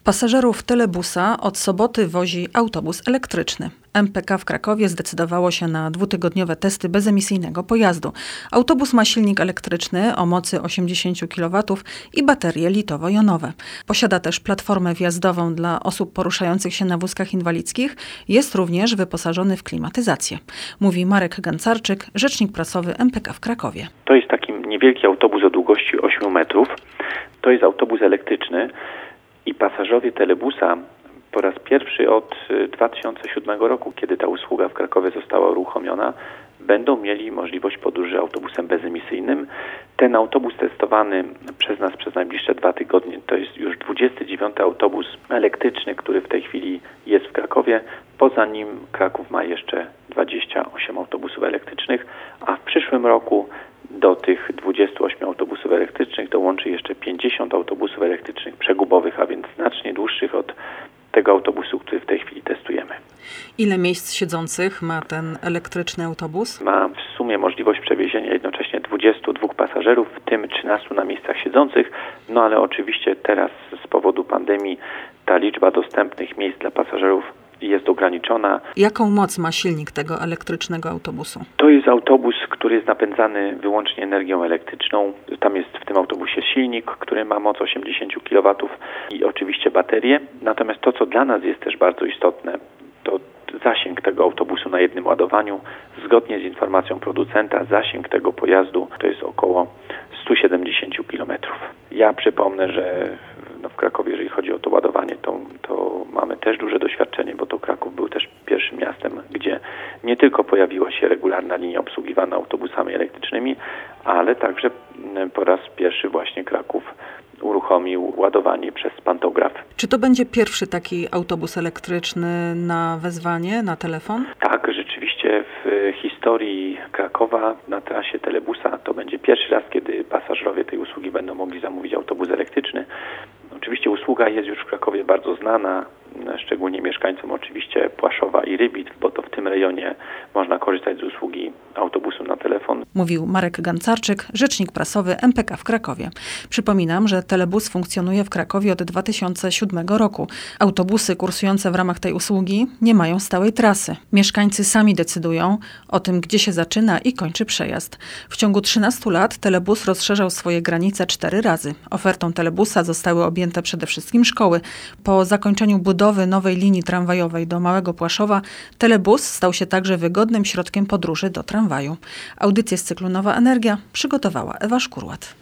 Pasażerów Telebusa od soboty wozi autobus elektryczny. MPK w Krakowie zdecydowało się na 2-tygodniowe testy bezemisyjnego pojazdu. Autobus ma silnik elektryczny o mocy 80 kW i baterie litowo-jonowe. Posiada też platformę wjazdową dla osób poruszających się na wózkach inwalidzkich. Jest również wyposażony w klimatyzację. Mówi Marek Gancarczyk, rzecznik prasowy MPK w Krakowie. To jest taki niewielki autobus o długości 8 metrów. To jest autobus elektryczny i pasażerowie Telebusa po raz pierwszy od 2007 roku, kiedy ta usługa w Krakowie została uruchomiona, będą mieli możliwość podróży autobusem bezemisyjnym. Ten autobus testowany przez nas przez najbliższe 2 tygodnie to jest już 29. autobus elektryczny, który w tej chwili jest w Krakowie. Poza nim Kraków ma jeszcze 28 autobusów elektrycznych, a w przyszłym roku do tych 28 autobusów elektrycznych dołączy jeszcze 50 autobusów elektrycznych przegubowych, a więc znacznie dłuższych od tego autobusu, który w tej chwili testujemy. Ile miejsc siedzących ma ten elektryczny autobus? Ma w sumie możliwość przewiezienia jednocześnie 22 pasażerów, w tym 13 na miejscach siedzących, ale oczywiście teraz z powodu pandemii ta liczba dostępnych miejsc dla pasażerów jest ograniczona. Jaką moc ma silnik tego elektrycznego autobusu? To jest autobus, który jest napędzany wyłącznie energią elektryczną. Tam jest w tym autobusie silnik, który ma moc 80 kW i oczywiście baterie. Natomiast to, co dla nas jest też bardzo istotne, to zasięg tego autobusu na jednym ładowaniu. Zgodnie z informacją producenta, zasięg tego pojazdu to jest około 170 km. Ja przypomnę, że w Krakowie, jeżeli chodzi o to ładowanie, to mamy też duże doświadczenie, bo to Kraków był też pierwszym miastem, gdzie nie tylko pojawiła się regularna linia obsługiwana autobusami elektrycznymi, ale także po raz pierwszy właśnie Kraków uruchomił ładowanie przez pantograf. Czy to będzie pierwszy taki autobus elektryczny na wezwanie, na telefon? Tak, rzeczywiście w historii Krakowa na trasie Telebusa to będzie pierwszy raz, kiedy pasażerowie tej usługi będą mogli zamówić autobus elektryczny. Oczywiście usługa jest już w Krakowie bardzo znana, szczególnie mieszkańcom oczywiście Płaszowa i Rybitw, bo to w tym rejonie można korzystać z usługi autobusu na telefon. Mówił Marek Gancarczyk, rzecznik prasowy MPK w Krakowie. Przypominam, że Telebus funkcjonuje w Krakowie od 2007 roku. Autobusy kursujące w ramach tej usługi nie mają stałej trasy. Mieszkańcy sami decydują o tym, gdzie się zaczyna i kończy przejazd. W ciągu 13 lat Telebus rozszerzał swoje granice 4 razy. Ofertą Telebusa zostały objęte przede wszystkim szkoły. Po zakończeniu budowy nowej linii tramwajowej do Małego Płaszowa, Telebus stał się także wygodnym środkiem podróży do tramwaju. Audycję z cyklu Nowa Energia przygotowała Ewa Szkurłat.